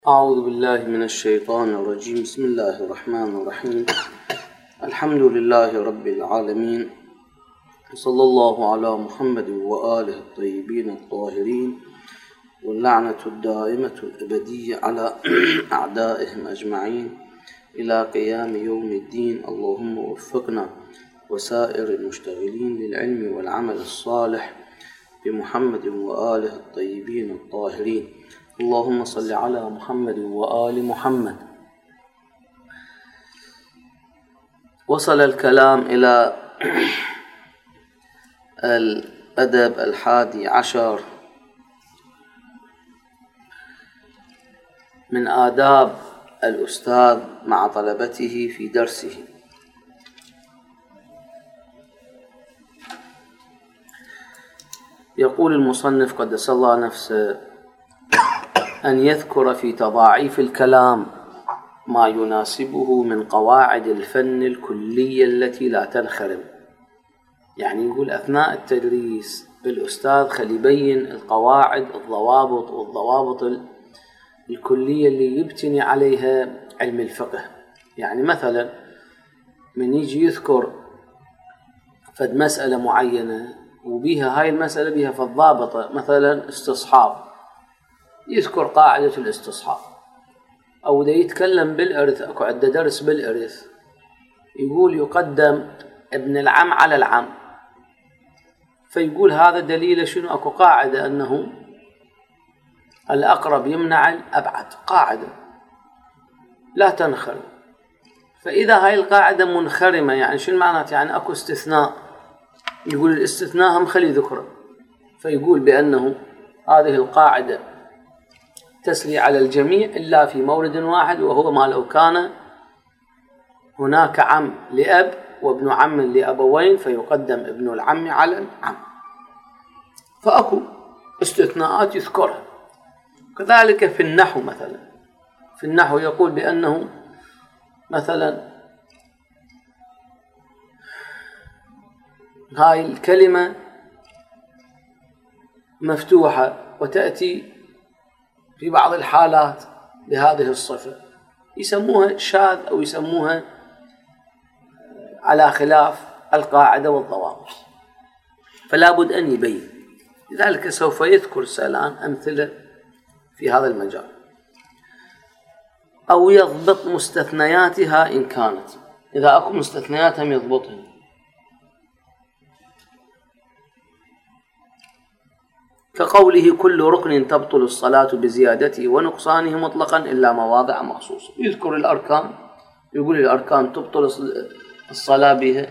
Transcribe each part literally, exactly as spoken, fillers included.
أعوذ بالله من الشيطان الرجيم. بسم الله الرحمن الرحيم. الحمد لله رب العالمين، صلى الله على محمد وآله الطيبين الطاهرين، واللعنة الدائمة الأبدية على أعدائهم أجمعين إلى قيام يوم الدين. اللهم وفقنا وسائر المشتغلين للعلم والعمل الصالح بمحمد وآله الطيبين الطاهرين. اللهم صل على محمد وآل محمد. وصل الكلام إلى الأدب الحادي عشر من آداب الأستاذ مع طلبته في درسه. يقول المصنف قدس الله نفسه أن يذكر في تضاعيف الكلام ما يناسبه من قواعد الفن الكلية التي لا تنخرم. يعني يقول أثناء التدريس بالأستاذ خلي يبين القواعد الضوابط والضوابط الكلية اللي يبتني عليها علم الفقه. يعني مثلا من يجي يذكر فد مسألة معينة وبيها هاي المسألة بيها فالضابطة، مثلا استصحاب، يذكر قاعدة الاستصحاب. أو إذا يتكلم بالإرث، أكو عنده درس بالإرث، يقول يقدم ابن العم على العم، فيقول هذا دليل شنو؟ أكو قاعدة أنه الأقرب يمنع الأبعد، قاعدة لا تنخرم. فإذا هاي القاعدة منخرمة يعني شنو معناته؟ يعني أكو استثناء، يقول الاستثناء هم خلي ذكره، فيقول بأنه هذه القاعدة تسري على الجميع إلا في مورد واحد، وهو ما لو كان هناك عم لأب وابن عم لأبوين فيقدم ابن العم على العم. فأكو استثناءات يذكرها. كذلك في النحو، مثلا في النحو يقول بأنه مثلا هاي الكلمة مفتوحة وتأتي في بعض الحالات بهذه الصفة، يسموها شاذ أو يسموها على خلاف القاعدة والضوابط، فلا بد أن يبين. لذلك سوف يذكر سالان أمثلة في هذا المجال. أو يضبط مستثنياتها إن كانت، إذا أكو مستثنيات هم يضبطها. كقوله كل ركن تبطل الصلاة بزيادته ونقصانه مطلقا إلا مواضع مخصوصة. يذكر الأركان، يقول الأركان تبطل الصلاة بها،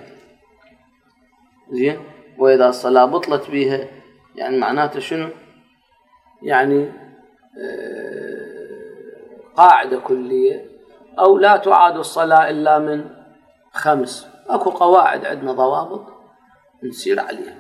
زين، وإذا الصلاة بطلت بها يعني معناته شنو؟ يعني قاعدة كلية. أو لا تعاد الصلاة إلا من خمس، أكو قواعد عندنا ضوابط نسير عليها.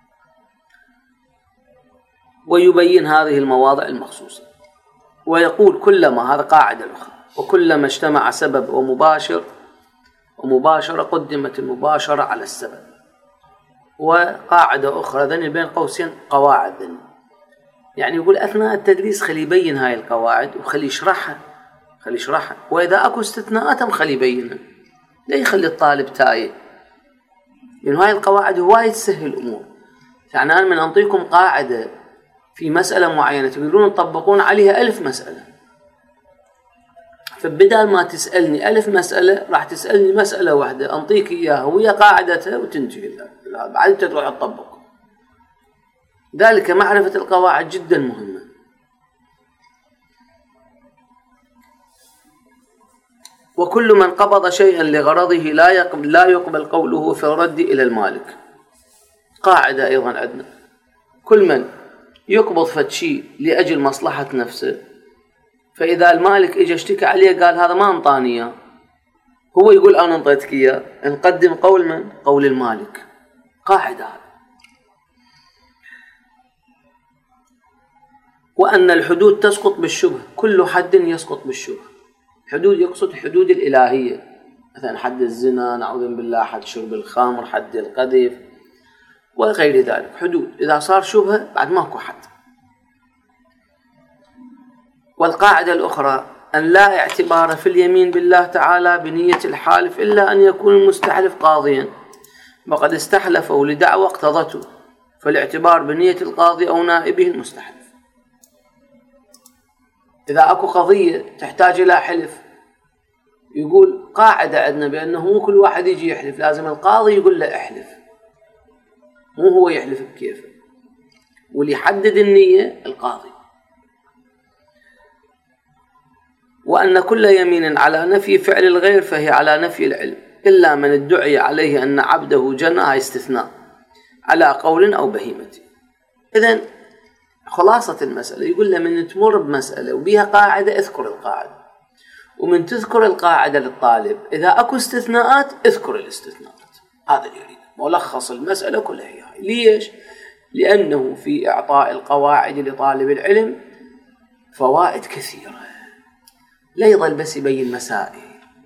ويبين هذه المواضع المخصوصة. ويقول كلما، هذا قاعدة أخرى، وكلما اجتمع سبب ومباشر ومباشرة قدمت المباشرة على السبب. وقاعدة أخرى ذني بين قوسين قواعد ذني، يعني يقول أثناء التدريس خلي يبين هاي القواعد وخلي يشرحها خلي يشرحها وإذا أكو استثناءاتهم خلي يبينها، لا يخلي الطالب تايه. لأن هاي القواعد هواية تسهل الأمور. يعني أنا من أنطيكم قاعدة في مسألة معينة تقدرون تطبقون عليها ألف مسألة، فبدال ما تسألني ألف مسألة راح تسألني مسألة واحدة أنطيك إياها وهي قاعدتها وتنتهي، بعد تروح تطبق. ذلك معرفة القواعد جدا مهمة. وكل من قبض شيئا لغرضه لا يقبل, لا يقبل قوله في الرد إلى المالك. قاعدة أيضا عندنا، كل من يقبض فتشي لأجل مصلحة نفسه، فإذا المالك إجا اشتكى عليه قال هذا ما انطاني، هو يقول أنا انطيتك إياه، نقدم قول من؟ قول المالك. قاعدة. وأن الحدود تسقط بالشبه، كل حد يسقط بالشبه. حدود يقصد حدود الإلهية، مثلا حد الزنا، نعوذ بالله، حد شرب الخمر، حد القذف وغير ذلك. حدود إذا صار شبهة بعد ماكو حد. والقاعدة الأخرى أن لا اعتبار في اليمين بالله تعالى بنية الحالف إلا أن يكون المستحلف قاضيا وقد استحلفه لدعوى اقتضته، فالاعتبار بنية القاضي أو نائبه المستحلف. إذا أكو قضية تحتاج إلى حلف، يقول قاعدة عندنا بأنه مو كل واحد يجي يحلف، لازم القاضي يقول له احلف، مو هو يحلف بكيفه، واللي يحدد النية القاضي. وأن كل يمين على نفي فعل الغير فهي على نفي العلم، إلا من ادعي عليه أن عبده جنى استثناء على قول أو بهيمة. إذن خلاصة المسألة يقول له من تمر بمسألة وبيها قاعدة اذكر القاعدة، ومن تذكر القاعدة للطالب إذا أكو استثناءات اذكر الاستثناءات. هذا اللي يريد ملخص المسألة كلها هي. ليش؟ لأنه في إعطاء القواعد لطالب العلم فوائد كثيرة، لا يظل بس يبين مسائل.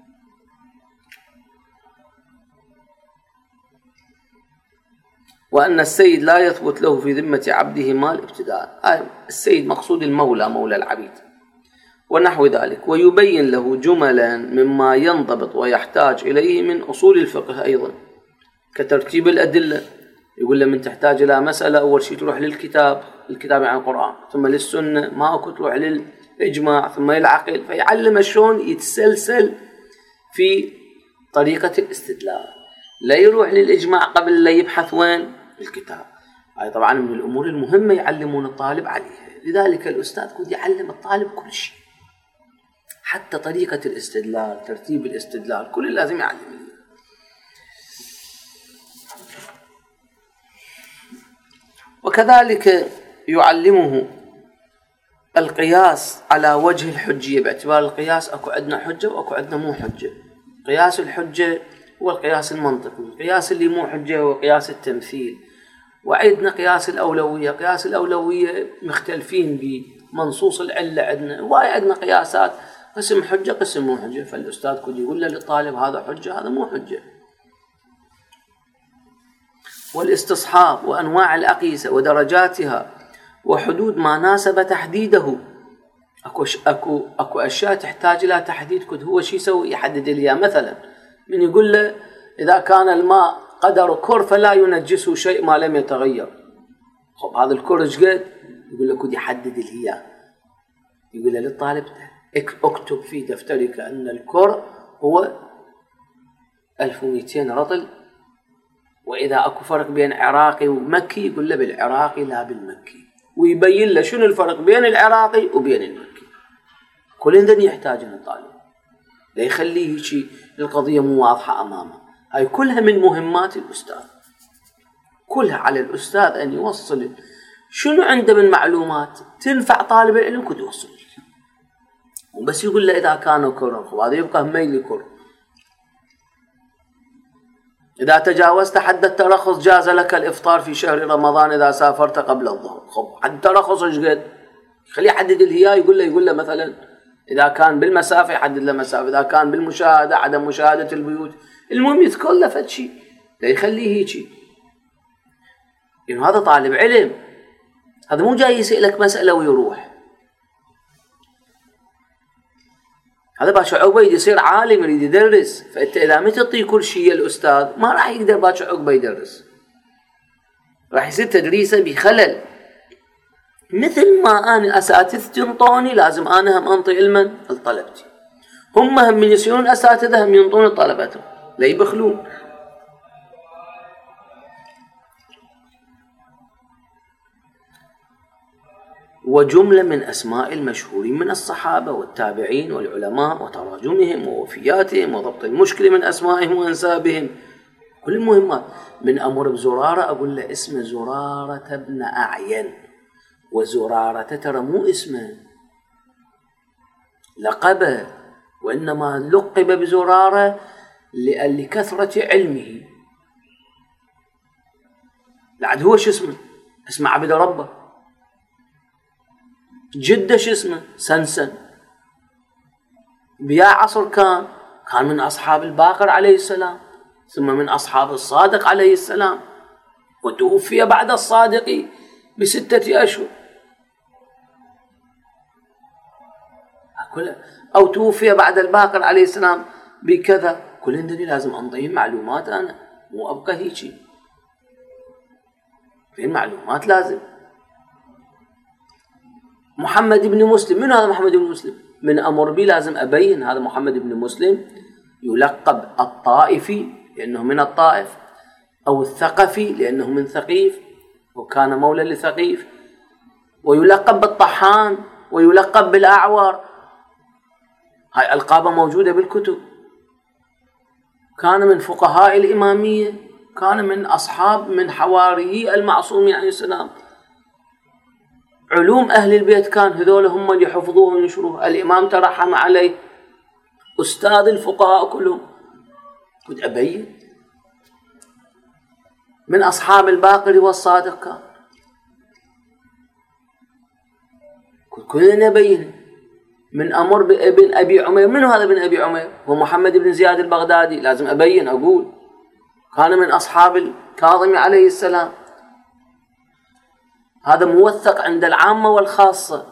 وأن السيد لا يثبت له في ذمة عبده مال ابتداء. السيد مقصود المولى، مولى العبيد ونحو ذلك. ويبين له جملا مما ينضبط ويحتاج إليه من أصول الفقه أيضا، كترتيب الأدلة. يقول له من تحتاج إلى مسألة أول شيء تروح للكتاب، الكتاب عن القرآن، ثم للسنة، ما أكو تروح للإجماع، ثم للعقل. فيعلم شلون يتسلسل في طريقة الاستدلال، لا يروح للإجماع قبل لا يبحث وين الكتاب. هاي طبعا من الأمور المهمة يعلمون الطالب عليها. لذلك الأستاذ كود يعلم الطالب كل شيء، حتى طريقة الاستدلال، ترتيب الاستدلال، كل لازم يعلم. وكذلك يعلمه القياس على وجه الحجية، باعتبار القياس أكو عندنا حجة وأكو عندنا مو حجة. قياس الحجة هو القياس المنطقي، القياس اللي مو حجة هو قياس التمثيل. وعندنا قياس الأولوية، قياس الأولوية مختلفين بمنصوص العلة عندنا، وعندنا قياسات قسم حجة قسم مو حجة. فالأستاذ كود يقول له للطالب هذا حجة هذا مو حجة. والاستصحاب وأنواع الأقيسة ودرجاتها وحدود ما ناسب تحديده. أكو, أكو, أكو أشياء تحتاج إلى تحديد، كود هو شي يسوي يحدد لها. مثلا من يقول له إذا كان الماء قدر كر فلا ينجسه شيء ما لم يتغير. خب هذا الكر ايش قد؟ يقول له كود يحدد لها. يقول له للطالب اكتب في دفترك أن الكر هو ألف ومئتين رطل، وإذا أكو فرق بين عراقي ومكي يقول له بالعراقي لا بالمكي، ويبين له شنو الفرق بين العراقي وبين المكي. كل ذن يحتاج من الطالب، لا يخليه شيء القضية مو واضحة أمامه. هاي كلها من مهمات الأستاذ، كلها على الأستاذ أن يوصل شنو عنده من معلومات تنفع طالب العلم كد يوصل. وبس يقول له إذا كانوا كرم هذا يبقى ميل كرم. إذا تجاوزت حد الترخص جاز لك الإفطار في شهر رمضان إذا سافرت قبل الظهر. خب حد الترخص إيش قد؟ خليه يحدد الهيا. يقول له يقول له مثلا إذا كان بالمسافة يحدد له مسافة، إذا كان بالمشاهدة عدم مشاهدة البيوت. المهم يذكر له فد شيء، لا يخليه هيك. إنه هذا طالب علم، هذا مو جاي يسألك مسألة ويروح. هذا باش عقبه يصير عالم يريد يدرس. فأنت إذا ما تعطيه كل شيء الأستاذ ما راح يقدر باش عقبه يدرس، راح يصير تدريسه بخلل. مثل ما أنا أساتذتي انطوني لازم أنا هم أنطي علما لطلبتي، هم هم من يصيرون أساتذة هم ينطون طلبتهم، لا يبخلون. وجملة من أسماء المشهورين من الصحابة والتابعين والعلماء وتراجمهم ووفياتهم وضبط المشكلة من أسمائهم وأنسابهم، كل المهمات. من أمر بزرارة أقول له اسم زرارة بن أعين، وزرارة ترى مو اسمه لقبه، وإنما لقب بزرارة لكثرة علمه. لعد هو شو اسمه؟ اسمه عبد ربه. جده شو اسمه؟ سنسن. بيا عصر كان كان من أصحاب الباقر عليه السلام، ثم من أصحاب الصادق عليه السلام، وتوفي بعد الصادق بستة أشهر. أو توفي بعد الباقر عليه السلام بكذا، كل هندني لازم أنطيه معلومات أنا، مو أبقى هيجي في المعلومات لازم. محمد بن مسلم، من هذا محمد بن مسلم؟ من أمر بي لازم أبين هذا محمد بن مسلم يلقب الطائفي لأنه من الطائف، أو الثقفي لأنه من ثقيف وكان مولى لثقيف، ويلقب بالطحان ويلقب بالأعور. هاي ألقاب موجودة بالكتب. كان من فقهاء الإمامية، كان من أصحاب من حواري المعصومين عليه السلام. علوم أهل البيت كان هذول هم اللي يحفظوه وينشروه. الإمام ترحم عليه، أستاذ الفقهاء كلهم. كنت أبين من أصحاب الباقر والصادق كان، كنت كلنا نبين. من أمر بابن أبي عمير، من هذا ابن أبي عمير؟ هو محمد بن زياد البغدادي. لازم أبين أقول كان من أصحاب الكاظم عليه السلام. هذا موثق عند العامة والخاصة.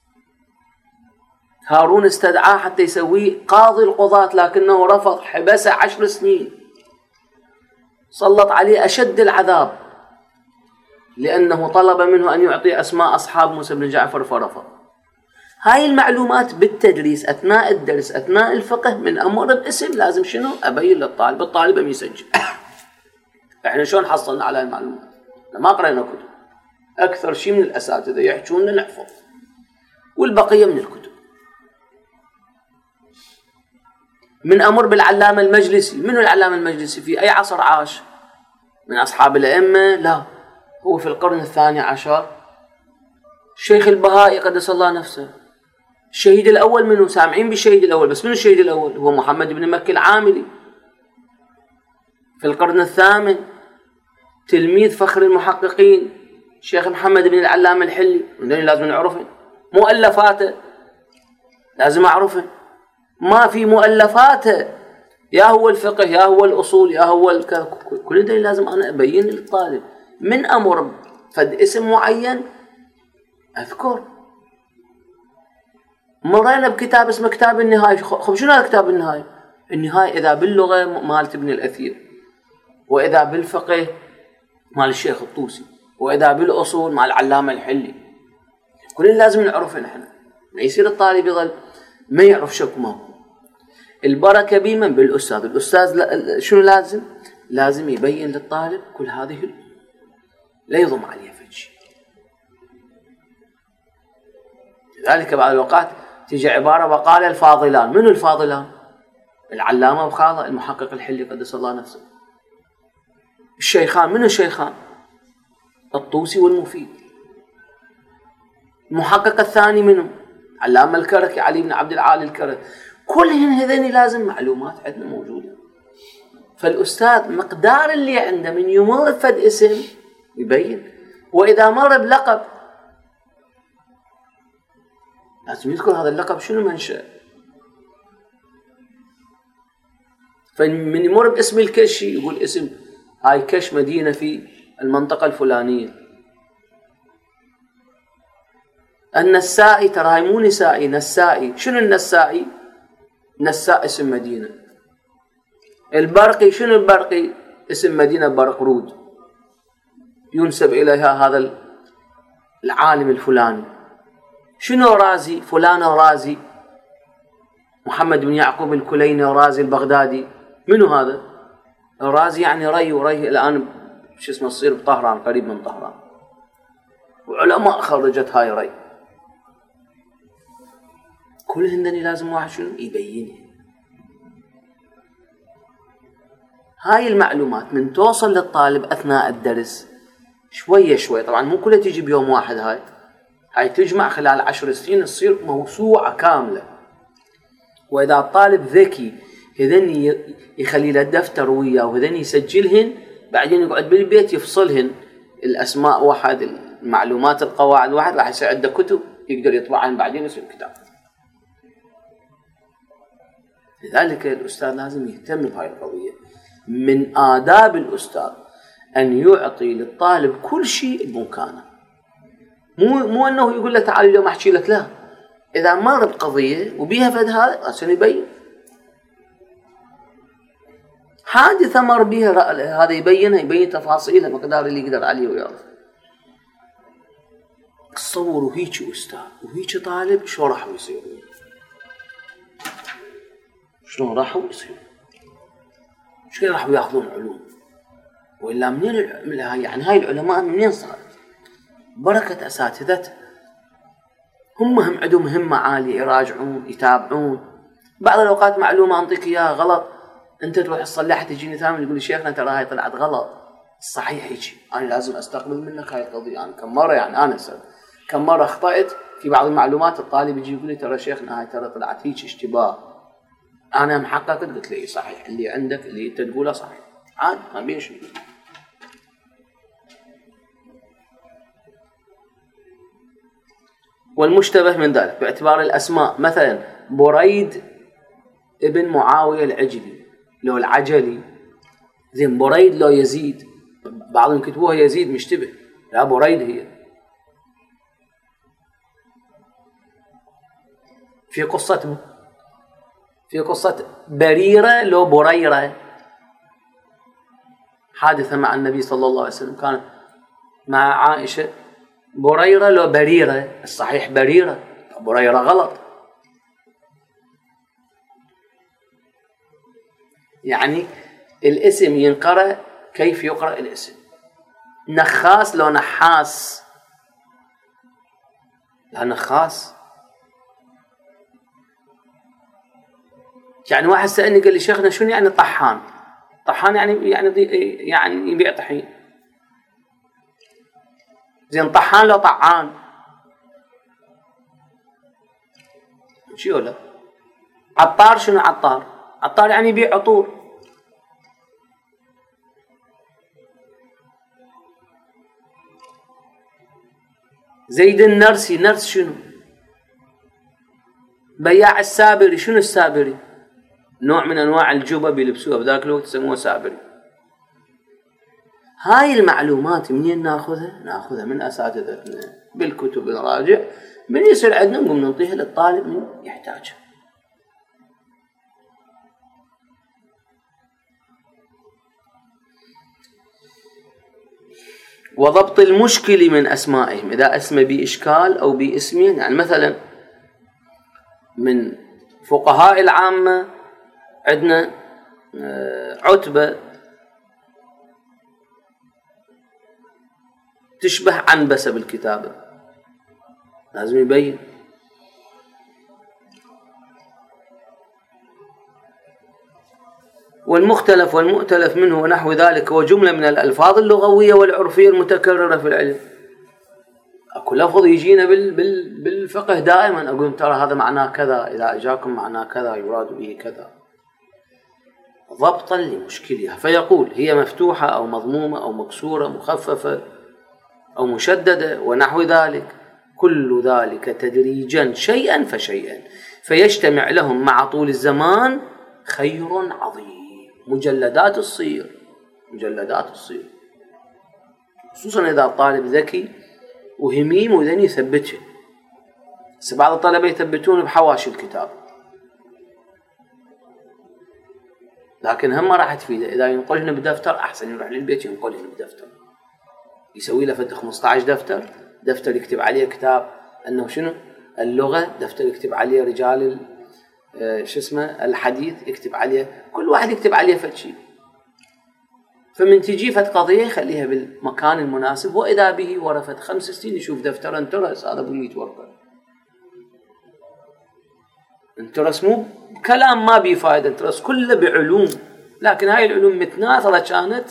هارون استدعاه حتى يسويه قاضي القضاة لكنه رفض، حبسه عشر سنين، سلط عليه أشد العذاب لأنه طلب منه أن يعطي أسماء أصحاب موسى بن جعفر فرفض. هاي المعلومات بالتدريس أثناء الدرس أثناء الفقه من أمر باسم لازم شنو أبين للطالب، الطالب يسجل. إحنا شلون حصلنا على المعلومات؟ ما قرأنا كتب. أكثر شيء من الأساتذة يحجون لنا نحفظ، والبقية من الكتب. من أمر بالعلامة المجلسي. منو العلامة المجلسي؟ في أي عصر عاش؟ من أصحاب الأئمة؟ لا، هو في القرن الثاني عشر. الشيخ البهائي قدس الله نفسه. الشهيد الأول منه؟ سامعين بالشهيد الأول، بس منو الشهيد الأول؟ هو محمد بن مكي العاملي في القرن الثامن، تلميذ فخر المحققين الشيخ محمد بن العلامة الحلي. لازم نعرفه. مؤلفاته لازم أعرفه. ما في مؤلفاته، يا هو الفقه يا هو الأصول يا هو الك... كل ده لازم أنا أبين للطالب. من أمر فد اسم معين أذكر. مرينا بكتاب اسمه كتاب النهاية. خب شنو هذا كتاب النهاية؟ النهاية إذا باللغة مالت ابن الأثير، وإذا بالفقه مال الشيخ الطوسي، وإذا بالأصول مال العلامة الحلي. كلنا لازم نعرفه نحن. ما يصير الطالب يظل ما يعرف شك ماكو. البركة بمن؟ بالأستاذ. الأستاذ شنو لازم؟ لازم يبين للطالب كل هذه الأمور، لا يضم عليه فشي. لذلك بعض الأوقات تيجي عبارة وقال الفاضلان. منو الفاضلان؟ العلامة وخاضة المحقق الحلي قدس الله نفسه. الشيخان. منو الشيخان؟ الطوسي والمفيد. المحقق الثاني منو؟ علامة الكركي علي بن عبد العالي الكركي. كلهن هذين لازم معلومات عندنا موجودة. فالأستاذ مقدار اللي عنده من يمر بفد اسم يبين، وإذا مر بلقب لازم يذكر هذا اللقب شنو منشأ. فمن يمر باسم الكشي يقول اسم هاي كش مدينة في المنطقة الفلانية. النسائي، ترى هاي مو نسائي، نسائي. شنو النسائي؟ نساء اسم مدينة. البرقي. شنو البرقي؟ اسم مدينة برقرود ينسب إليها هذا العالم الفلاني. شنو رازي؟ فلان رازي، محمد بن يعقوب الكليني رازي البغدادي. منو هذا؟ رازي يعني ري، وري الآن شو اسمه تصير بطهران، قريب من طهران، وعلماء خرجت هاي ري. كل هندني لازم واحد شنو يبينه. هاي المعلومات من توصل للطالب أثناء الدرس شوية شوية. طبعا مو كلها تيجي بيوم واحد، هاي هاي تجمع خلال عشر سنين تصير موسوعة كاملة. وإذا الطالب ذكي هذن يخلي له دفتر وياه وهذن يسجلهن، بعدين يقعد بالبيت يفصلهن الأسماء واحد، المعلومات القواعد واحد، راح يصير عنده كتب يقدر يطبعهن بعدين يصير كتاب. لذلك الأستاذ لازم يهتم بهاي القضية. من آداب الأستاذ أن يعطي للطالب كل شيء بمكانه. مو مو أنه يقول له تعال اليوم أحكي لك، لا، إذا مر بقضية وبيها فد هذا عشان يبين حادثة مر بيها هذا يبينها يبين تفاصيلها مقدار اللي يقدر عليه ويعرف. تصوروا هيك أستاذ وهيك طالب شو راح يصير؟ شلون راحوا يصيرون؟ شو راح ياخذون علوم؟ وإلا منين يعني هاي العلماء منين صارت؟ بركة أساتذتها هم هم عندهم همة عالية يراجعون يتابعون. بعض الأوقات معلومة أنطيك إياها غلط أنت تروح تصلحها تجيني ثاني يقول لي شيخنا ترى هاي طلعت غلط. الصحيح هيك أنا لازم أستقبل منك هاي القضية. أنا كم مرة يعني أنا سأل كم مرة أخطأت في بعض المعلومات الطالب يجي يقول لي ترى شيخنا هاي ترى طلعت هيك اشتباه. أنا محققت قلت لي صحيح اللي عندك اللي أنت تقوله صحيح عاد ما بيش. والمشتبه من ذلك باعتبار الأسماء مثلا بريد ابن معاوية العجلي لو العجلي زين بريد لو يزيد بعضهم كتبوها يزيد مشتبه لا بريد هي. في قصة في قصة بريرة لو بريرة حادثة مع النبي صلى الله عليه وسلم كانت مع عائشة بريرة لو بريرة الصحيح بريرة بريرة غلط. يعني الاسم ينقرأ كيف يقرأ الاسم. نخاس لو نحاس لا نخاس. يعني واحد سألني قال لي شيخنا شنو يعني طحان؟ طحان يعني يعني يعني يبيع طحين. زين طحان لو طعان شو ولا عطار شنو عطار؟ عطار يعني يبيع عطور. زيد النرسي نرس شنو؟ بياع السابري شنو السابري؟ نوع من أنواع الجبة بيلبسوها بذاك الوقت يسموها سابري. هاي المعلومات منين ناخذها؟ ناخذها من أساتذتنا بالكتب نراجع من يصير عندنا نقوم ننطيها للطالب من يحتاجها. وضبط المشكل من أسمائهم إذا اسم بإشكال أو باسمين. يعني مثلا من فقهاء العامة عندنا عتبة تشبه عنبسة بالكتابة لازم يبين. والمختلف والمؤتلف منه ونحو ذلك هو جملة من الألفاظ اللغوية والعرفية المتكررة في العلم. أكو لفظ يجينا بال بال بالفقه دائما أقول ترى هذا معناه كذا إذا أجاكم معناه كذا يراد به كذا ضبطا لمشكلها. فيقول هي مفتوحة أو مضمومة أو مكسورة مخففة أو مشددة ونحو ذلك كل ذلك تدريجا شيئا فشيئا فيجتمع لهم مع طول الزمان خير عظيم. مجلدات تصير مجلدات تصير خصوصا إذا الطالب ذكي وهميم وذن يثبته. بس بعض الطلبة يثبتون بحواشي الكتاب لكن هم ما راح تفيده. إذا ينقلهن بدفتر أحسن يروح للبيت ينقلهن بدفتر يسوي له فد خمسة عشر دفتر دفتر يكتب عليه كتاب أنه شنو اللغة دفتر يكتب عليه رجال شو اسمه الحديث يكتب عليه كل واحد يكتب عليه فد شيء. فمن تجي فد قضية خليها بالمكان المناسب وإذا به ورفت خمس سنين يشوف دفتر انترس هذا بميت ورقة انترس مو كلام ما بيه فائدة انترس كله بعلوم لكن هاي العلوم متناثرة كانت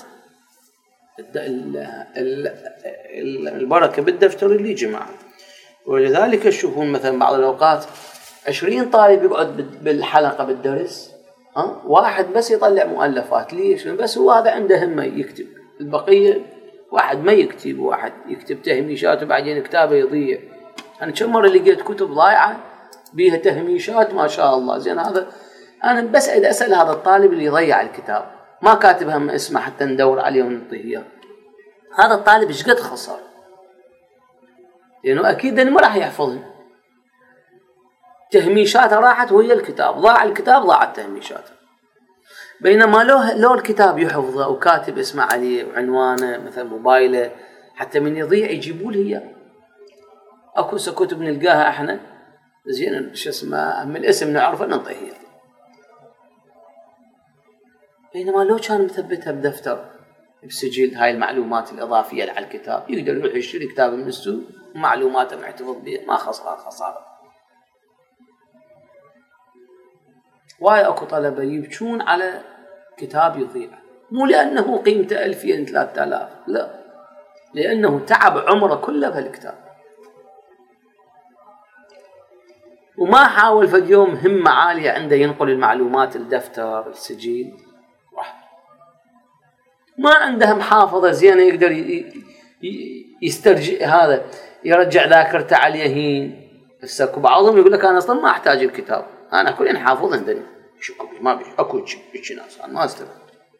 البركة بالدفتر اللي جمعه. ولذلك تشوفون مثلا بعض الأوقات عشرين طالب يقعد بالحلقة بالدرس ها واحد بس يطلع مؤلفات ليش؟ بس هو هذا عنده همة يكتب البقية واحد ما يكتب واحد يكتب تهميشات وبعدين كتابه يضيع. أنا كم مرة لقيت كتب ضايعة بيها تهميشات ما شاء الله زين. هذا أنا بس إذا أسأل هذا الطالب اللي يضيع الكتاب ما كاتب هم اسمه حتى ندور عليه ونعطيه إياه هذا الطالب إيش قد خسر لأنه أكيد أنه ما راح يحفظه تهميشاته راحت وهي الكتاب، ضاع الكتاب ضاعت تهميشاته. بينما لو لو الكتاب يحفظه وكاتب اسمه عليه وعنوانه مثلا موبايله، حتى من يضيع يجيبوا له اياه. اكو كتب نلقاها احنا زين شو اسمه من الاسم نعرفه نعطيه. بينما لو كان مثبتها بدفتر بسجل هاي المعلومات الاضافيه على الكتاب، يقدر يروح يشتري كتاب من السوق ومعلوماته محتفظ بها، ما خسران خساره. واي اكو طلبه يبكون على كتاب يضيع، مو لانه قيمته ألفين ثلاثة آلاف، لا، لانه تعب عمره كله بهالكتاب وما حاول فد يوم همه عاليه عنده ينقل المعلومات الدفتر السجل، ما عنده محافظه زينه يقدر يسترجع هذا يرجع ذاكرته على اليهين. بس اكو بعضهم يقول لك انا اصلا ما احتاج الكتاب، انا كل حافظ عندني شو ما بي اكو شيء ناس انا ما استفدت.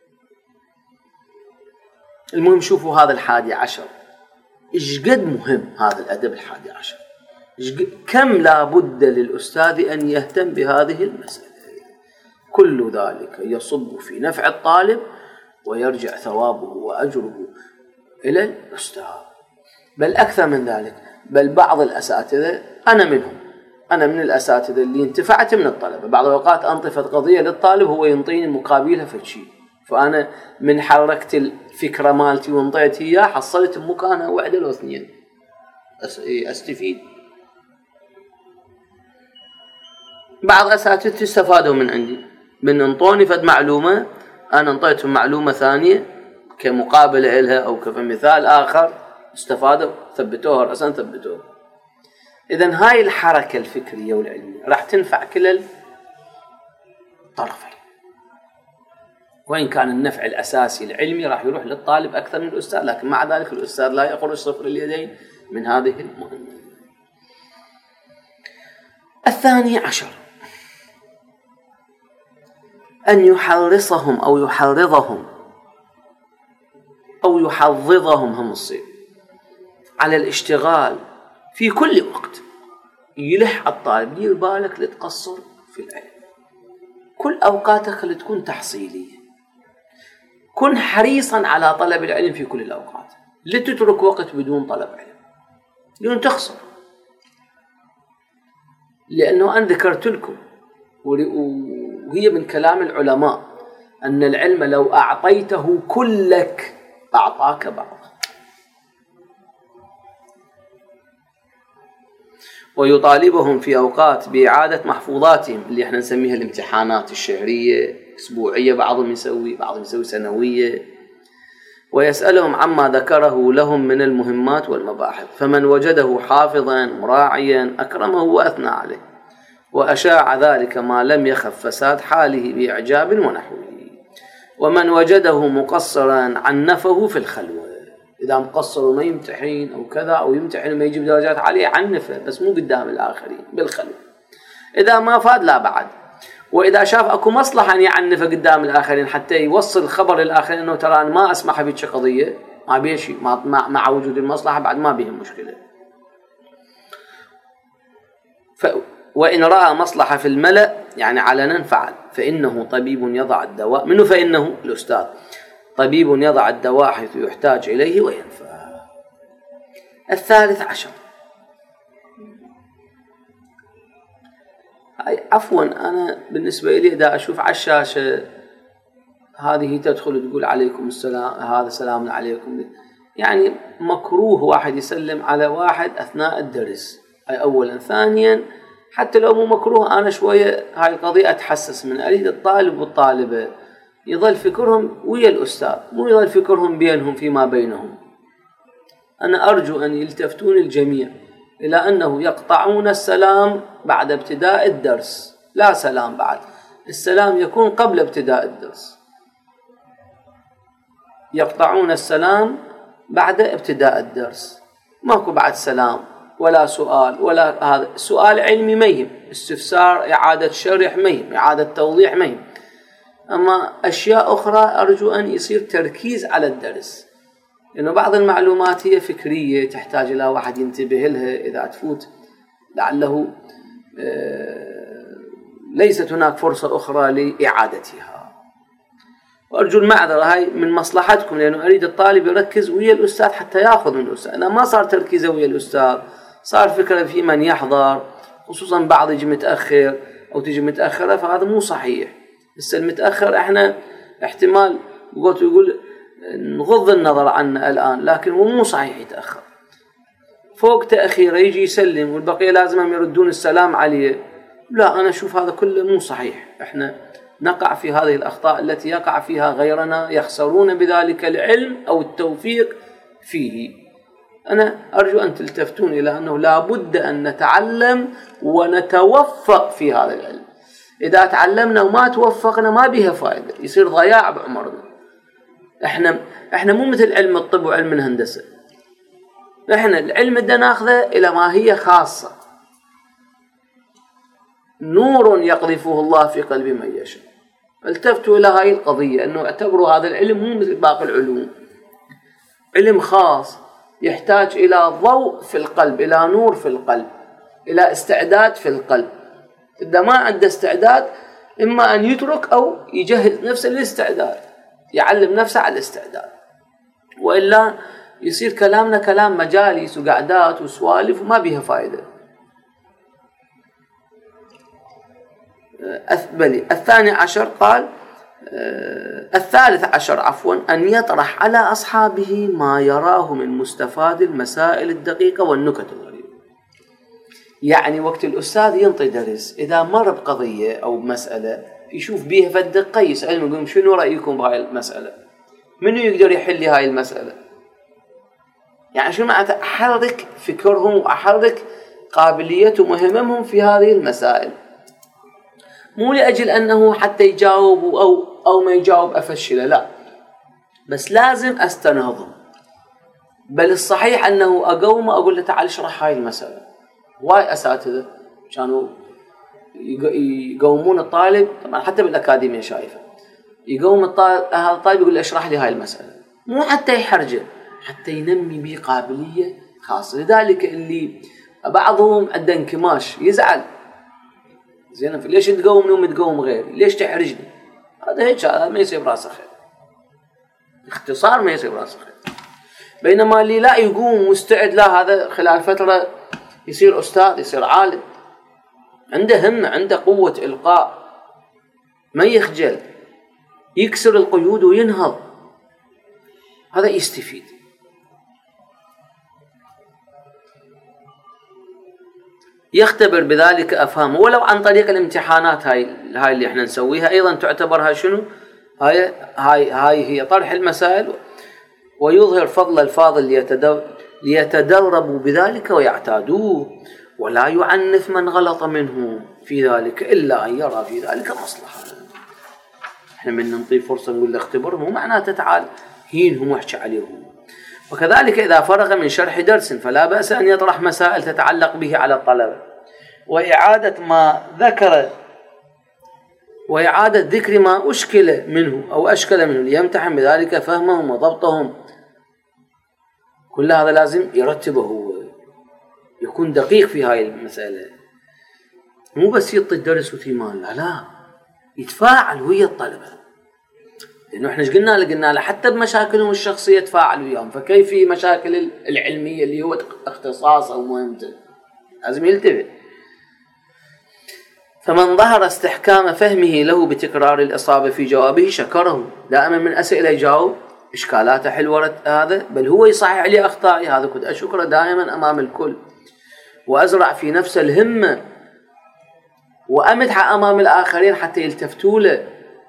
المهم شوفوا هذا الحادي عشر ايش قد مهم هذا الادب الحادي عشر، كم لا بد للاستاذ ان يهتم بهذه المساله. كل ذلك يصب في نفع الطالب ويرجع ثوابه واجره الى الاستاذ. بل اكثر من ذلك، بل بعض الاساتذه انا منهم، أنا من الأساتذة اللي انتفعت من الطلبة. بعض الأوقات أنطفت قضية للطالب هو ينطيني مقابلها فشي، فأنا من حركت الفكرة مالتي وانطيت إياه حصلت بمكانها واحدة أو اثنين أستفيد. بعض أساتذتي استفادوا من عندي، من انطوني فد معلومة أنا انطيتهم معلومة ثانية كمقابلة إلها أو كمثال آخر، استفادوا ثبتوها رأسا ثبتوها. إذن هاي الحركة الفكرية والعلمية راح تنفع كل الطرفين، وإن كان النفع الأساسي العلمي راح يروح للطالب أكثر من الأستاذ، لكن مع ذلك الأستاذ لا يخرج صفر اليدين من هذه المهمة. الثاني عشر أن يحرصهم أو يحرضهم أو يحضضهم هم الصيب على الاشتغال في كل وقت. يلح الطالب دير بالك لتقصر في العلم، كل أوقاتك لتكون تحصيلية، كن حريصا على طلب العلم في كل الأوقات، لا تترك وقت بدون طلب علم لأن تخسر. لأنه أنا ذكرت لكم وهي من كلام العلماء أن العلم لو أعطيته كلك أعطاك بعض. ويطالبهم في أوقات بإعادة محفوظاتهم اللي احنا نسميها الامتحانات الشهرية أسبوعية، بعضهم يسوي بعضهم يسوي سنوية، ويسألهم عما ذكره لهم من المهمات والمباحث، فمن وجده حافظا مراعيا أكرمه وأثنى عليه وأشاع ذلك ما لم يخف فساد حاله بإعجاب ونحوه، ومن وجده مقصرا عنفه في الخلوة. إذا مقصر وما يمتحن أو كذا أو يمتحن وما يجيب درجات عالية عنفه، بس مو قدام الآخرين بالخلوة. إذا ما فاد لا بعد، وإذا شاف أكو مصلحة أن يعنفه قدام الآخرين حتى يوصل الخبر للآخرين أنه ترى أنا ما أسمح بيتش قضية، ما بيه شيء، مع, مع وجود المصلحة بعد ما بيه مشكلة. ف وإن رأى مصلحة في الملأ يعني علنا فعل، فإنه طبيب يضع الدواء منه، فإنه الأستاذ طبيب يضع الدواء حيث يحتاج إليه وينفع. الثالث عشر عفوا أنا بالنسبة لي إذا أشوف على الشاشة هذه تدخل تقول عليكم السلام، هذا سلام عليكم، يعني مكروه واحد يسلم على واحد أثناء الدرس. أي أولا. ثانيا حتى لو مو مكروه أنا شوية هاي القضية أتحسس من أريد الطالب والطالبة يظل فكرهم ويا الأستاذ، مو يظل فكرهم بينهم فيما بينهم. أنا أرجو أن يلتفتون الجميع إلى أنه يقطعون السلام بعد ابتداء الدرس، لا سلام بعد، السلام يكون قبل ابتداء الدرس. يقطعون السلام بعد ابتداء الدرس، ماكو بعد سلام ولا سؤال ولا هذا. سؤال علمي مهم، استفسار إعادة شرح مهم، إعادة توضيح مهم، أما أشياء أخرى أرجو أن يصير تركيز على الدرس، لأنه بعض المعلومات هي فكرية تحتاج إلى واحد ينتبه لها إذا تفوت لعله ليست هناك فرصة أخرى لإعادتها. وأرجو المعذرة هاي من مصلحتكم، لأنه أريد الطالب يركز ويا الأستاذ حتى يأخذ من الأستاذ. أنا ما صار تركيزه ويا الأستاذ، صار فكرة في من يحضر، خصوصا بعض يجي متأخر أو تيجي متأخرة، فهذا مو صحيح. هسه المتأخر احنا احتمال قلت يقول نغض النظر عنه الآن، لكن هو مو صحيح يتأخر. فوق تأخيره يجي يسلم والبقية لازم يردون السلام عليه. لا، أنا أشوف هذا كله مو صحيح. احنا نقع في هذه الأخطاء التي يقع فيها غيرنا، يخسرون بذلك العلم أو التوفيق فيه. أنا أرجو أن تلتفتون إلى أنه لا بد أن نتعلم ونتوفق في هذا العلم. إذا تعلمنا وما توفقنا ما بها فائدة، يصير ضياع بعمرنا. احنا احنا مو مثل علم الطب وعلم الهندسة. احنا العلم بدنا ناخذه إلى ماهية خاصة، نور يقذفه الله في قلب من يشاء. التفتوا إلى هاي القضية، أنه اعتبروا هذا العلم مو مثل باقي العلوم، علم خاص يحتاج إلى ضوء في القلب، إلى نور في القلب، إلى استعداد في القلب. إذا ما عنده استعداد إما أن يترك أو يجهز نفسه للاستعداد، يعلم نفسه على الاستعداد، وإلا يصير كلامنا كلام مجالس وقعدات وسوالف وما بيها فائدة. بلي الثاني عشر قال الثالث عشر عفوا أن يطرح على أصحابه ما يراه من مستفاد المسائل الدقيقة والنكت الغريبة. يعني وقت الأستاذ ينطي درس، إذا مر بقضية أو بمسألة يشوف بيها فالدقة يسأل يقول شنو رأيكم بهاي المسألة، منو يقدر يحل هاي المسألة. يعني شو معناته أحرك فكرهم وأحرك قابليتهم وهممهم في هذه المسائل، مو لأجل أنه حتى يجاوب أو أو ما يجاوب أفشله، لا، بس لازم أستنهضهم. بل الصحيح أنه أقوم أقول له تعال اشرح هاي المسألة. واي أساتذة كانوا يقومون الطالب، طبعا حتى بالأكاديمية شايفة، يقوم الطالب هذا الطالب يقول له اشرح لي هاي المسألة، مو حتى يحرجه، حتى ينمي به قابلية خاصة. لذلك اللي بعضهم عنده انكماش يزعل، زين ليش تقومني وما تقوم غيري، ليش تحرجني؟ هذا هيك، هذا ما يصير براسه خير، اختصار ما يصير براسه خير. بينما اللي لا يقوم مستعد، لا، هذا خلال فترة يصير أستاذ، يصير عالم، عنده همة، عنده قوة إلقاء، ما يخجل، يكسر القيود وينهض، هذا يستفيد. يختبر بذلك أفهامه، ولو عن طريق الامتحانات هاي هاي اللي احنا نسويها أيضا تعتبرها شنو؟ هاي هاي هاي هي طرح المسائل، ويظهر فضل الفاضل ليتدربوا بذلك ويعتادوه، ولا يعنف من غلط منه في ذلك إلا أن يرى في ذلك مصلحة. احنا من نعطيه فرصة نقول له اختبرهم، مو معناته تعال هينهم واحكي عليهم. وكذلك إذا فرغ من شرح درس فلا بأس أن يطرح مسائل تتعلق به على الطلبة، وإعادة ما ذكر وإعادة ذكر ما أشكل منه أو أشكل منه ليمتحن بذلك فهمهم وضبطهم. كل هذا لازم يرتبه، يكون دقيق في هاي المسألة، مو بس يعطي الدرس وثيمان، لا لا، يتفاعل ويا الطلبة. لأنه احنا قلنا له قلنا له حتى بمشاكلهم الشخصية تفاعل وياهم، فكيف في مشاكل العلمية اللي هو اختصاص أو مهمته، لازم يلتفت. فمن ظهر استحكام فهمه له بتكرار الإصابة في جوابه شكره، دائما من أسئلة يجاوب إشكالاته حلوة هذا، بل هو يصحح لي أخطائي، هذا كنت أشكره دائما أمام الكل، وأزرع في نفس الهمة وأمدح أمام الآخرين حتى يلتفتوا له.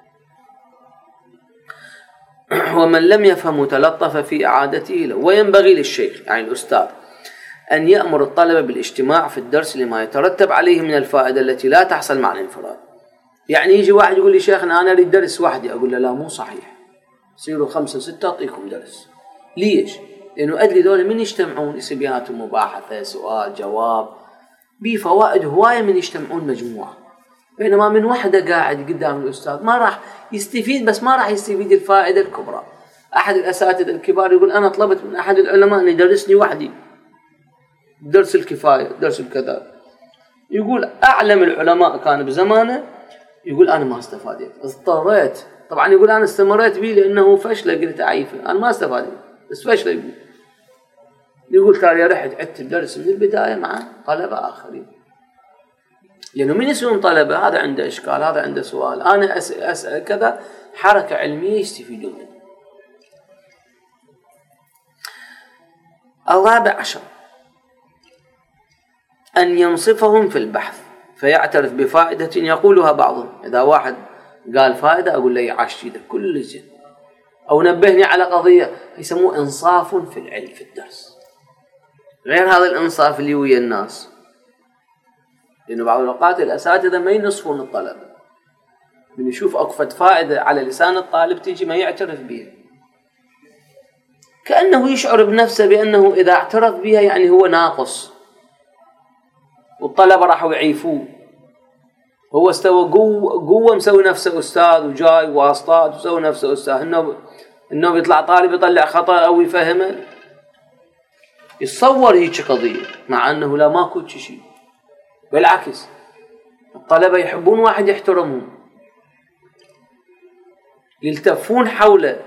ومن لم يفهم تلطف في إعادته له. وينبغي للشيخ يعني الأستاذ أن يأمر الطلبة بالاجتماع في الدرس لما يترتب عليه من الفائدة التي لا تحصل مع الانفراد. يعني يجي واحد يقول لي شيخنا أنا أريد درس وحدي، أقول له لا، مو صحيح، صيروا خمسة ستة أعطيكم درس. ليش؟ لأنه أدري دول من يجتمعون يصير بيناتهم مباحثة، سؤال جواب، بفوائد هواية من يجتمعون مجموعة. بينما من وحدة قاعد قدام الأستاذ ما راح يستفيد، بس ما راح يستفيد الفائدة الكبرى. أحد الأساتذة الكبار يقول أنا طلبت من أحد العلماء أن يدرسني وحدي، درس الكفاية، درس الكذا، يقول أعلم العلماء كان بزمانه يقول أنا ما استفادت، اضطريت. طبعا يقول أنا استمريت به لأنه فشلة، قلت أعيفه، أنا ما استفادت بس فشلة. يقول يقول تالي رحت عدت الدرس من البداية مع طلبة آخرين، لأنه من يسألون طلبة هذا عنده إشكال، هذا عنده سؤال، أنا أسأل, أسأل كذا، حركة علمية يستفيدون منها. الرابع عشر أن ينصفهم في البحث فيعترف بفائدة يقولها بعضهم. إذا واحد قال فائدة أقول له يعاش جيدة كل زين، أو نبهني على قضية، يسموه إنصاف في العلم في الدرس، غير هذا الإنصاف اللي ويا الناس. لأنه بعض الأوقات الأساتذة ما ينصفون الطلبة، من يشوف أقفة فائدة على لسان الطالب تيجي ما يعترف بها، كأنه يشعر بنفسه بأنه إذا اعترف بها يعني هو ناقص والطلبة راحوا يعيفوه. هو استوى قوة, قوة مسوي نفسه أستاذ وجاي واسطات وسوي نفسه أستاذ، إنه إنه بيطلع طالب يطلع خطأ أو يفهمه، يتصور هيك قضية، مع أنه لا ماكو شيء. بالعكس الطلبة يحبون واحد يحترمهم، يلتفون حوله.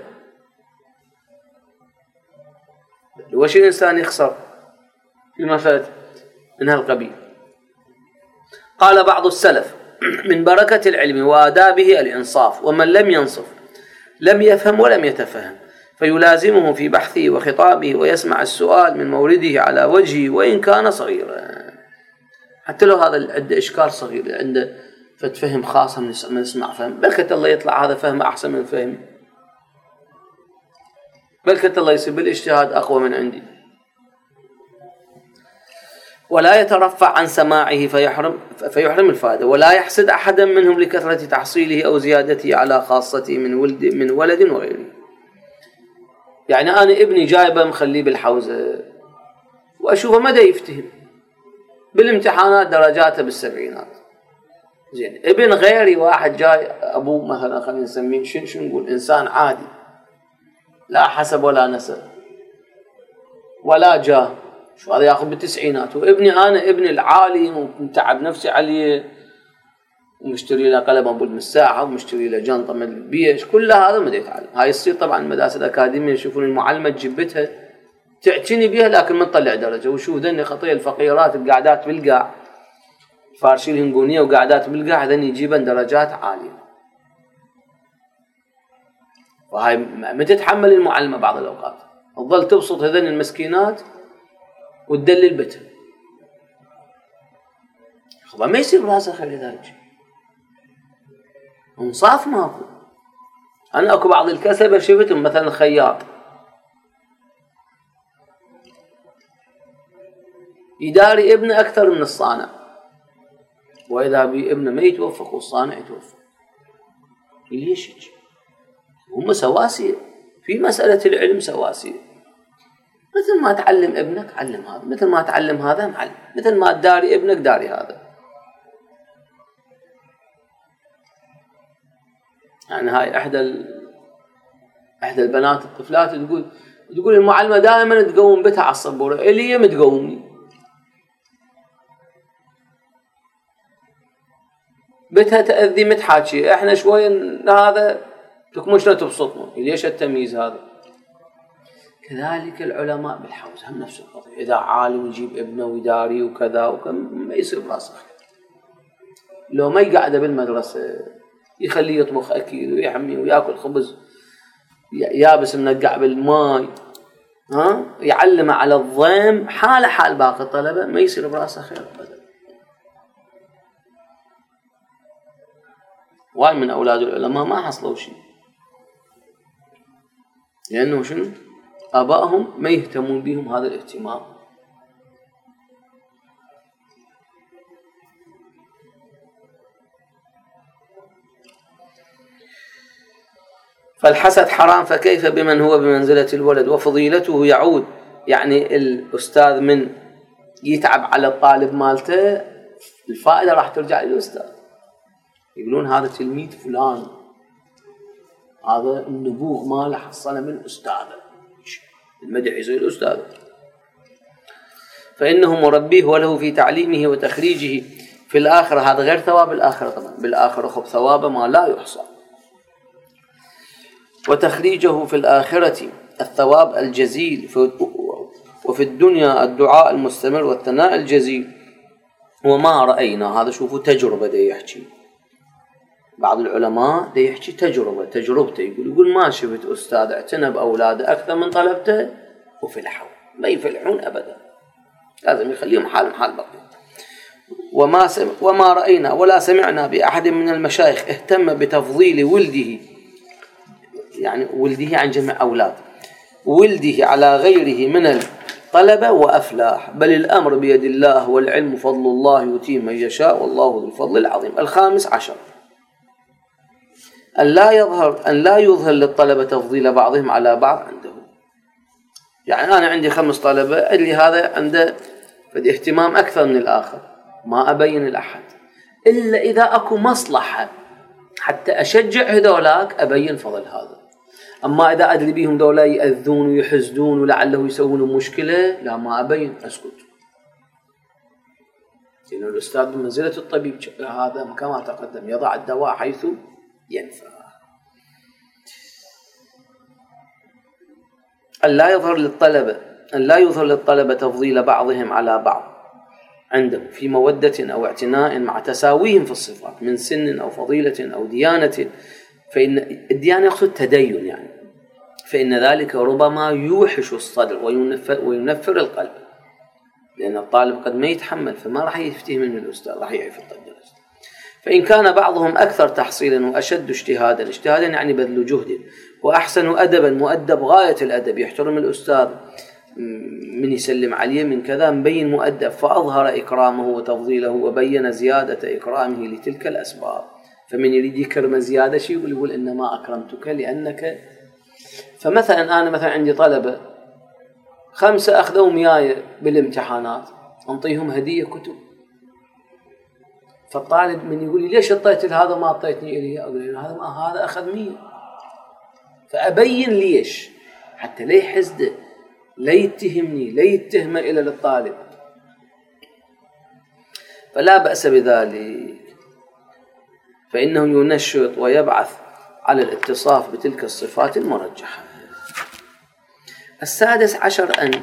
وش الإنسان يخسر في مسألة من هالقبيل؟ قال بعض السلف من بركة العلم وآدابه الإنصاف، ومن لم ينصف لم يفهم ولم يتفهم، فيلازمه في بحثه وخطابه ويسمع السؤال من مورده على وجهه وإن كان صغيرا، حتى لو هذا عنده إشكال صغير، عنده فتفهم خاصة من يسمع فهم، بلكة الله يطلع هذا فهم أحسن من فهمي، بلكة الله يصيب الاجتهاد أقوى من عندي. ولا يترفع عن سماعه فيحرم, فيحرم الفائدة، ولا يحسد أحدا منهم لكثرة تحصيله أو زيادته على خاصته من ولد, من ولد وغيره. يعني أنا ابني جايبه مخليه بالحوزة وأشوفه مدى يفتهم بالامتحانات درجاته بالسبعينات، زين. ابن غيري واحد جاي أبوه مثلا خلينا نسميه شن شو نقول إنسان عادي، لا حسب ولا نسب ولا جاه، شو هذا ياخذ بالتسعينات، وابني أنا ابني العالي ومتعب نفسي عليه ومشتري له قلم أبو المساحة ومشتري له جنطة من البيش، كل هذا ما يتعلم. هاي يصير طبعا المدارس الأكاديمية يشوفون المعلمة جبتها تعتني بها لكن ما تطلع درجة، وشوف ذني خطية الفقيرات القعدات بالقاع فارشي الهنقونية وقعدات بالقاع ذني يجيبن درجات عالية، وهاي ما تتحمل المعلمة بعض الأوقات، تظل تبسط هذين المسكينات وتدلل بتها، خلاص ما يصير براسها خير ذلك، انصاف ماكو. أنا أكو بعض الكسبة شفتهم مثلا خياط يداري ابنه أكثر من الصانع، وإذا بابنه ما يتوفق والصانع يتوفق، ليش هيك؟ هم سواسية في مسألة العلم، سواسية. مثل ما تعلم ابنك علم هذا، مثل ما تعلم هذا معلم، مثل ما تداري ابنك داري هذا. يعني هاي احدى ال... احدى البنات الطفلات تقول تقول المعلمة دائما تقوم بتها على السبورة، اللي هي متقومني بتها تأذي متحاكي، احنا شوية هذا لكم شلون تبسطنا، ليش التمييز هذا؟ كذلك العلماء بالحوزة هم نفس القضية، إذا عالم يجيب ابنه ويداري وكذا وكم ما يصير براسه، لو ما يقعده بالمدرسة يخليه يطبخ أكيد ويحمي ويأكل خبز يابس منقع بالماء، ها يعلمه على الضيم حال حال باقي الطلبة، ما يصير براسه خير أبدا. واي من أولاد العلماء ما حصلوا شيء، لأنه شنو؟ آبائهم ما يهتمون بهم هذا الاهتمام. فالحسد حرام، فكيف بمن هو بمنزلة الولد؟ وفضيلته يعود، يعني الأستاذ من يتعب على الطالب مالته الفائدة راح ترجع للأستاذ، يقولون هذا تلميذ فلان، هذا النبوغ ماله حصله من أستاذه، المدح يصير الأستاذ، فإنه مربيه وله في تعليمه وتخريجه في الآخرة هذا غير ثواب الآخرة طبعا، بالآخرة خب ثواب ما لا يحصى. وتخريجه في الآخرة الثواب الجزيل، وفي الدنيا الدعاء المستمر والثناء الجزيل. وما رأينا، هذا شوفوا تجربة دي يحكي بعض العلماء، دي يحكي تجربة تجربته، يقول يقول ما شفت أستاذ اعتنى بأولاده أكثر من طلبته وفلحوا، ما يفلحون أبدا، لازم يخليهم حال حال بقية. وما سم وما رأينا ولا سمعنا بأحد من المشايخ اهتم بتفضيل ولده، يعني ولده عن جميع أولاد ولده على غيره من الطلبة وأفلاح، بل الأمر بيد الله والعلم فضل الله يؤتيه من يشاء والله ذو الفضل العظيم. الخامس عشر أن لا يظهر أن لا يظهر للطلبة تفضيل بعضهم على بعض عنده. يعني أنا عندي خمس طلبة، اللي هذا عنده اهتمام أكثر من الآخر، ما أبين الأحد إلا إذا أكو مصلحة حتى أشجع هذولاك أبين فضل هذا. أما إذا أدري بيهم دولا يأذون ويحزدون ولعله يسوون مشكلة، لا ما أبين، أسكت. لأن الأستاذ بمنزلة الطبيب هذا كما تقدم، يضع الدواء حيث ينفع. أن لا يظهر للطلبة أن لا يظهر للطلبة تفضيل بعضهم على بعض عندهم في مودة أو اعتناء مع تساويهم في الصفات من سن أو فضيلة أو ديانة، فإن الديانة يقصد التدين يعني، فإن ذلك ربما يوحش الصدر وينفر, وينفر القلب، لأن الطالب قد ما يتحمل، فما راح يفتيه منه الأستاذ، راح يعرف الدرس. فإن كان بعضهم أكثر تحصيلا وأشد اجتهادا، اجتهادا يعني بذل جهد، وأحسن أدبا مؤدب غاية الأدب، يحترم الأستاذ من يسلم عليه من كذا مبين مؤدب، فأظهر إكرامه وتفضيله وبين زيادة إكرامه لتلك الأسباب. فمن يريد يكرم زيادة شيء يقول, يقول إنما أكرمتك لأنك. فمثلا أنا مثلا عندي طلبة خمسة أخذوا مياي بالامتحانات، أنطيهم هدية كتب، فالطالب من يقول لي ليش اعطيت هذا ما اعطيتني إليه، أقول له هذا ما هذا أخذ مية، فأبين ليش حتى لا يحزده، لا يتهمني، لا يتهمه إلى للطالب، فلا بأس بذلك، فإنه ينشط ويبعث على الاتصاف بتلك الصفات المرجحة. السادس عشر أن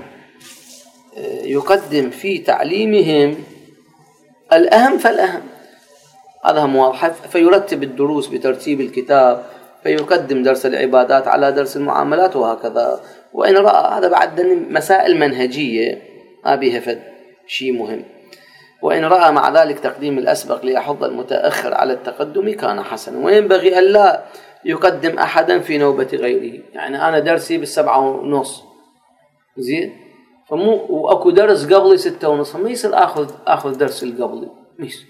يقدم في تعليمهم الأهم فالأهم، هذا واضح، فيرتب الدروس بترتيب الكتاب، فيقدم درس العبادات على درس المعاملات وهكذا. وإن رأى هذا بعد مسائل منهجية ما بيها فد شيء مهم، وإن رأى مع ذلك تقديم الأسبق ليحض المتأخر على التقدم كان حسنا. وينبغي أن لا يقدم أحدا في نوبة غيره، يعني أنا درسي بالسبعة ونص زين، فمو وأكو درس قبلي ستة ونص، ما يصير أخذ أخذ درس القبلي، ما يصير.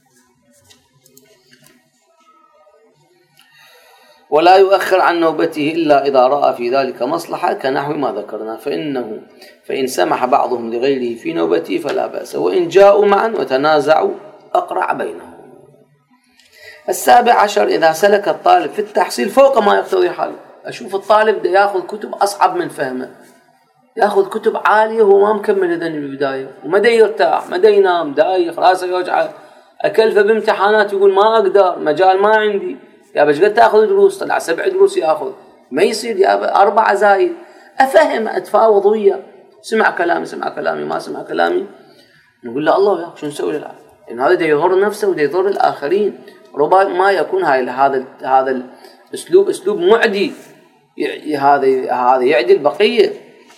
ولا يؤخر عن نوبته إلا إذا رأى في ذلك مصلحة كنحو ما ذكرنا، فإنه فإن سمح بعضهم لغيره في نوبته فلا بأس، وإن جاءوا معا وتنازعوا أقرع بينهم. السابع عشر إذا سلك الطالب في التحصيل فوق ما يقتضي حاله. أشوف الطالب ده يأخذ كتب أصعب من فهمه، يأخذ كتب عالية وهو ما مكمل إذن البداية، وما دا يرتاح، ما دا ينام، دايخ راسه يوجعه، أكلفه بامتحانات يقول ما أقدر، مجال ما عندي، يا بش قد تأخذ دروس، طلع سبع دروس يأخذ، ما يصير يا أربعة زايد، أفهم أتفاوض وياه، سمع كلامي سمع كلامي ما سمع كلامي، نقول له الله يا شو نسوي له، لأن هذا دا يضر نفسه ودا يضر الآخرين. ربما يكون هاي هذا هذا الأسلوب أسلوب معدي، هذا هذا يعدي البقية.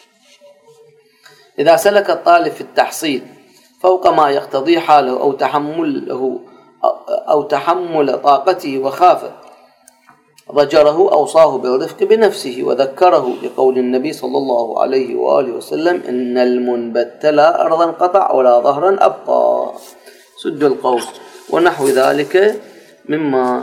إذا سلك الطالب في التحصيل فوق ما يقتضي حاله أو تحمله أو تحمل طاقته وخاف ضجره أوصاه بالرفق بنفسه وذكره بقول النبي صلى الله عليه وآله وسلم إن المنبت لا أرضا قطع ولا ظهرا أبقى، سد القوس ونحو ذلك مما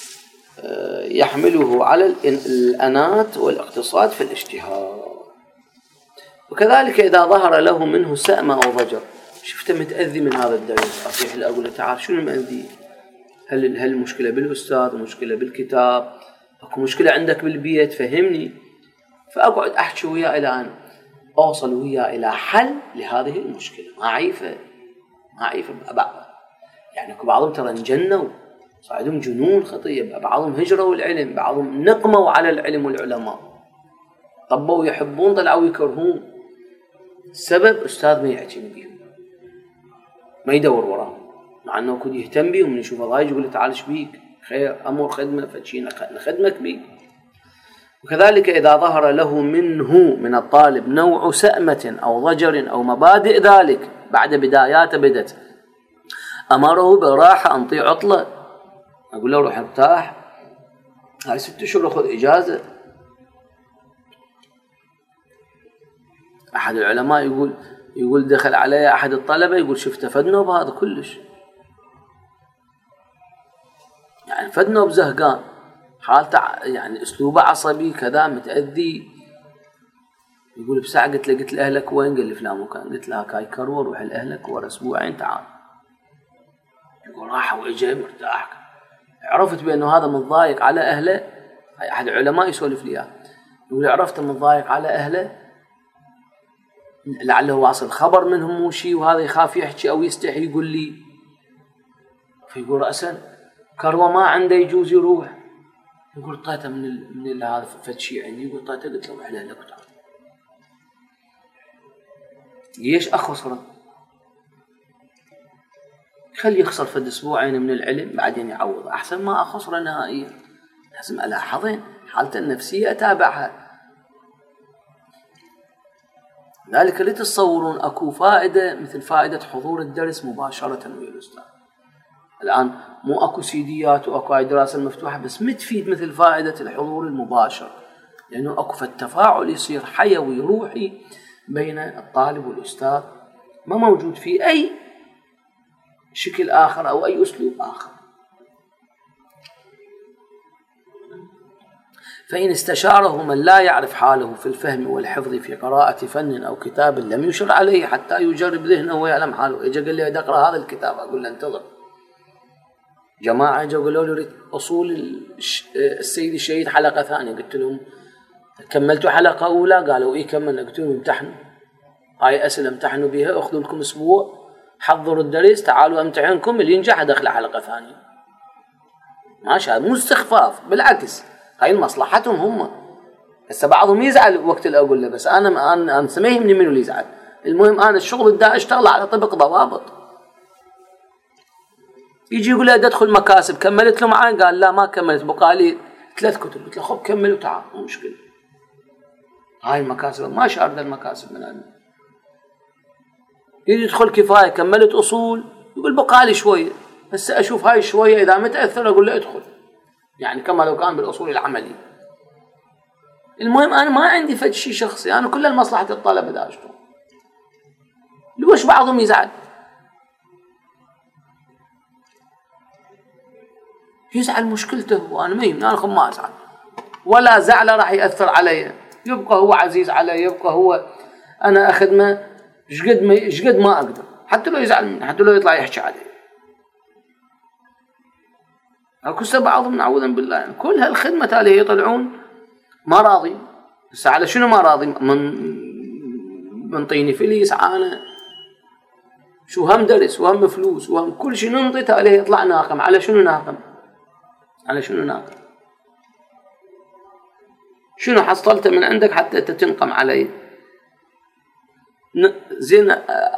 يحمله على الأنات والاقتصاد في الاجتهاد. وكذلك إذا ظهر له منه سأم أو ضجر، شفته متأذي من هذا الدرس، أصيح له أقول له تعال شو المأذي، هل هل المشكلة بالأستاذ، مشكلة بالكتاب، أكو مشكلة عندك بالبيت، فهمني، فأقعد أحكي وياه إلى أن أوصل وياه إلى حل لهذه المشكلة، ما عيفة ما عيفة أبعد. يعني بعضهم ترى انجنوا صار عندهم جنون خطية، بعضهم هجروا العلم، بعضهم نقموا على العلم والعلماء، طبوا يحبون طلعوا يكرهون. السبب أستاذ ما يحكي بيهم، ما يدور وراهم، مع أنه كنت يهتم بيهم، من يشوفه ضايج يقول له تعال ايش بيك؟ خير أمر خدمة فشي نخدمك بيك. وكذلك إذا ظهر له منه من الطالب نوع سأمة أو ضجر أو مبادئ ذلك بعد بدايات بدت، أمره براحة أنطي عطلة، أقول له روح ارتاح، هاي ست شهور أخذ إجازة. أحد العلماء يقول يقول دخل علي أحد الطلبة يقول شفت فدنه بهذا كلش، يعني فدنه بزهقان، حالته يعني أسلوبه عصبي كذا متأذي. يقول بساعة قلت له قلت لأهلك وين؟ قال لي فلان مكان. قلت له هاي كرور روح لأهلك ورا أسبوعين تعال. يقول راح وإجا مرتاح. عرفت بأنه هذا متضايق على أهله. هاي أحد العلماء يسولف لي يقول عرفت متضايق على أهله لعله واصل خبر منهم مو شيء وهذا يخاف يحكي أو يستحي يقول لي. فيقول رأسا كروة ما عنده يجوز يروح. يقول طيته من ال... من ال... هذا فد شيء عندي. يقول طيته قلت له روح لأهلك وتعال. ليش أخسره؟ خلي يخسر فد أسبوعين من العلم بعدين يعوض، أحسن ما أخسره نهائيا. لازم ألاحظين حالته النفسية أتابعها. ذلك لتتصورون أكو فائدة مثل فائدة حضور الدرس مباشرة ويا الأستاذ. الآن مو أكو سيديات وأكو هاي دراسة مفتوحة، بس متفيد مثل فائدة الحضور المباشر، لأنه أكو فالتفاعل يصير حيوي روحي بين الطالب والأستاذ ما موجود في أي شكل آخر أو أي أسلوب آخر. فإن استشاره من لا يعرف حاله في الفهم والحفظ في قراءة فن أو كتاب لم يشر عليه حتى يجرب ذهنه ويعلم حاله. إجا قال لي أقرأ هذا الكتاب، أقول له انتظر. جماعة إجا قالوا لي أصول السيد الشهيد حلقة ثانية، قلت لهم كملتوا حلقة أولى؟ قالوا إيه كملنا. قلت لهم امتحنوا هاي أسئلة امتحنوا بها، أخذوا لكم أسبوع حضروا الدرس، تعالوا امتحنكم، اللي ينجح أدخل حلقة ثانية. ماشي، هذا مو استخفاف، بالعكس هاي مصلحتهم هم. هسه بعضهم يزعل وقت اللي أقول له، بس أنا أنا أنا ما يهمني منو اللي يزعل، المهم أنا الشغل بدي أشتغل على طبق ضوابط. يجي يقول لي أدخل مكاسب، كملت له معاي؟ قال لا ما كملت، بقى لي ثلاث كتب. قلت له خب كمل وتعال مو مشكلة. هاي المكاسب ما شارد المكاسب من أنا. يجي يدخل كفاية، كملت أصول، يقول بقى لي شوية، بس أشوف هاي شوية إذا متأثر أقول له ادخل، يعني كما لو كان بالأصول العملي. المهم أنا ما عندي فد شيء شخصي، أنا كل المصلحة الطلبة دا أشتغل. ليش بعضهم يزعل؟ يزعل مشكلته وأنا ما يهمني، أنا ما أزعل ولا زعله راح يأثر علي، يبقى هو عزيز علي، يبقى هو أنا أخدمه شقد ما شقد ما أقدر، حتى لو يزعل مني، حتى لو يطلع يحكي علي. أكو بعضهم نعوذا بالله يعني كل هالخدمة تالي يطلعون ما راضي. بس على شنو ما راضي؟ من منطيني فليس عانى شو هم درس وهم فلوس وهم كل شيء ننطيته عليه يطلع ناقم. على شنو ناقم؟ على شنو ناقم؟ شنو حصلته من عندك حتى تنقم علي؟ زين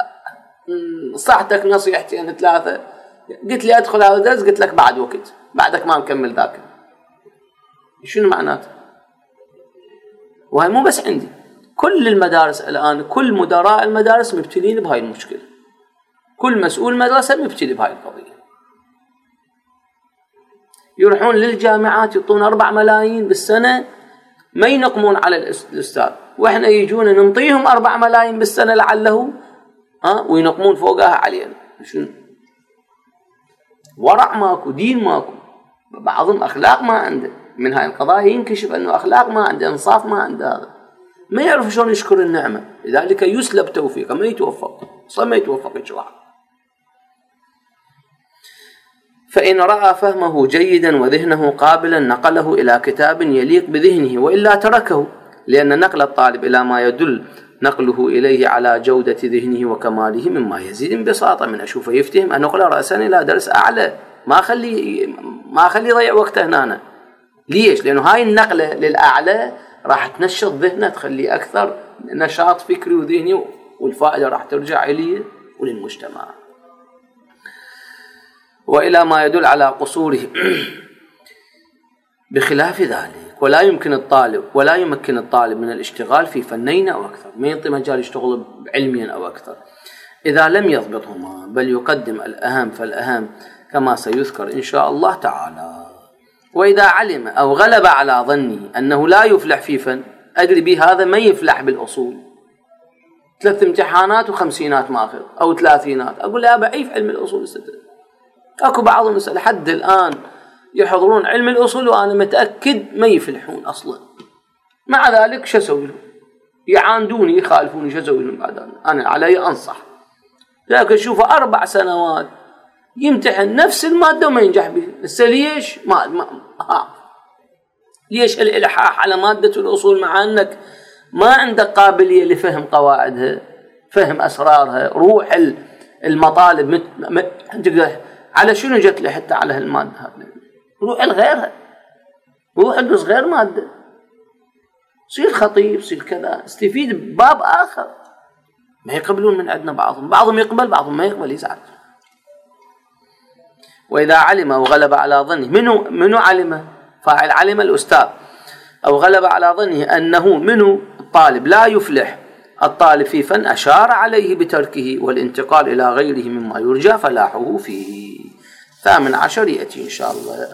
صحتك نصيحتين ثلاثة، قلت لي أدخل هذا الدرس، قلت لك بعد وقت، بعدك ما مكمل ذاك. شنو معناته؟ وهي مو بس عندي، كل المدارس الآن كل مدراء المدارس مبتلين بهاي المشكلة، كل مسؤول مدرسة مبتلي بهاي القضية. يروحون للجامعات يعطون أربع ملايين بالسنة ما ينقمون على الأستاذ، وإحنا يجون ننطيهم أربع ملايين بالسنة لعله ها وينقمون فوقها علينا. شنو؟ ورع ماكو، دين ماكو، بعضهم أخلاق ما عنده. من هاي القضايا ينكشف أنه أخلاق ما عنده، إنصاف ما عنده، هذا ما يعرف شلون يشكر النعمة، لذلك يسلب توفيقه، ما يتوفق، صار ما يتوفق إجراء. فإن رأى فهمه جيدا وذهنه قابلا نقله إلى كتاب يليق بذهنه، وإلا تركه، لأن نقل الطالب إلى ما يدل نقله إليه على جودة ذهنه وكماله مما يزيد انبساطا من أشوفه يفتهم أن نقل رأسا إلى درس أعلى. ما خلي ما خلي يضيع وقته هنا. ليش؟ لأنه هاي النقلة للأعلى راح تنشط ذهنه، تخليه أكثر نشاط فكري وذهني، والفائدة راح ترجع إليه وللمجتمع. وإلى ما يدل على قصوره بخلاف ذلك. ولا يمكن الطالب ولا يمكن الطالب من الاشتغال في فنين أو أكثر، ما يعطي مجال يشتغل علميا أو أكثر إذا لم يضبطهما، بل يقدم الأهم فالأهم كما سيذكر إن شاء الله تعالى. وإذا علم أو غلب على ظنه أنه لا يفلح في فن، أدري به هذا ما يفلح بالأصول، ثلاث امتحانات وخمسينات ماخذ أو ثلاثينات، أقول له أبا عيف علم الأصول الستة. أكو بعض المسألة حد الآن يحضرون علم الأصول وأنا متأكد ما يفلحون أصلا، مع ذلك شو أسوي لهم؟ يعاندوني يخالفوني، شو أسوي لهم بعد؟ أنا علي أنصح. لكن شوفوا أربع سنوات يمتحن نفس المادة وما ينجح به، هسه ليش؟ ما ما ها ليش الإلحاح على مادة الأصول مع أنك ما عندك قابلية لفهم قواعدها، فهم أسرارها، روح المطالب مت... مت... على شنو جت لي حتى على هالمادة هذه؟ روح الغيرها، روح ادرس غير مادة، صير خطيب، صير كذا، استفيد بباب آخر. ما يقبلون من عندنا بعضهم، بعضهم يقبل بعضهم ما يقبل، يزعل. وإذا علم أو غلب على ظنه، منو منو علم؟ فاعل علم الأستاذ. أو غلب على ظنه أنه منو الطالب لا يفلح الطالب في فن، أشار عليه بتركه والانتقال إلى غيره مما يرجى فلاحه فيه. ثامن عشر يأتي إن شاء الله.